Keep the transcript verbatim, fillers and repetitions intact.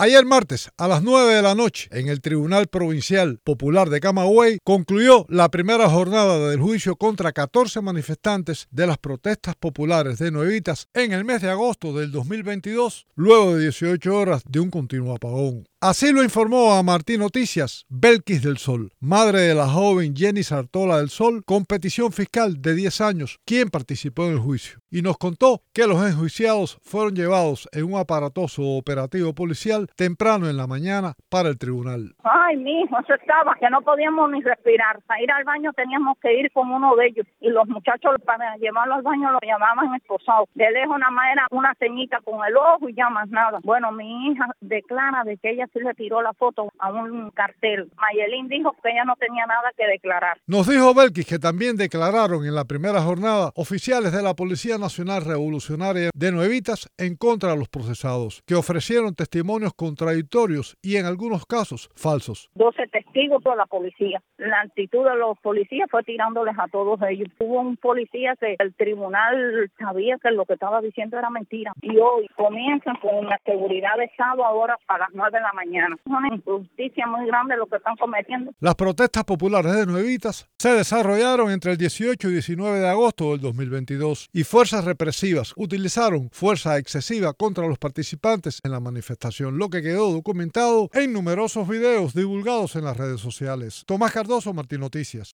Ayer martes, a las nueve de la noche, en el Tribunal Provincial Popular de Camagüey, concluyó la primera jornada del juicio contra catorce manifestantes de las protestas populares de Nuevitas en el mes de agosto del dos mil veintidós, luego de dieciocho horas de un continuo apagón. Así lo informó a Martín Noticias Belkis del Sol, madre de la joven Jenny Sartola del Sol, con petición fiscal de diez años, quien participó en el juicio. Y nos contó que los enjuiciados fueron llevados en un aparatoso operativo policial temprano en la mañana para el tribunal. Ay, mi hijo, eso estaba, que no podíamos ni respirar. Para ir al baño teníamos que ir con uno de ellos. Y los muchachos para llevarlo al baño lo llamaban esposado. De lejos nada más era una ceñita con el ojo y ya más nada. Bueno, mi hija declara de que ella sí le tiró la foto a un cartel. Mayelín dijo que ella no tenía nada que declarar. Nos dijo Belkis que también declararon en la primera jornada oficiales de la Policía Nacional Revolucionaria de Nuevitas en contra de los procesados, que ofrecieron testimonios contradictorios y en algunos casos falsos. doce testigos por la policía. La actitud de los policías fue tirándoles a todos ellos. Hubo un policía que el tribunal sabía que lo que estaba diciendo era mentira. Y hoy comienzan con la seguridad de Estado ahora a las nueve de la mañana. Es una injusticia muy grande lo que están cometiendo. Las protestas populares de Nuevitas se desarrollaron entre el dieciocho y diecinueve de agosto del dos mil veintidós y fuerzas represivas utilizaron fuerza excesiva contra los participantes en la manifestación, lo que quedó documentado en numerosos videos divulgados en las redes sociales. Tomás Cardoso, Martín Noticias.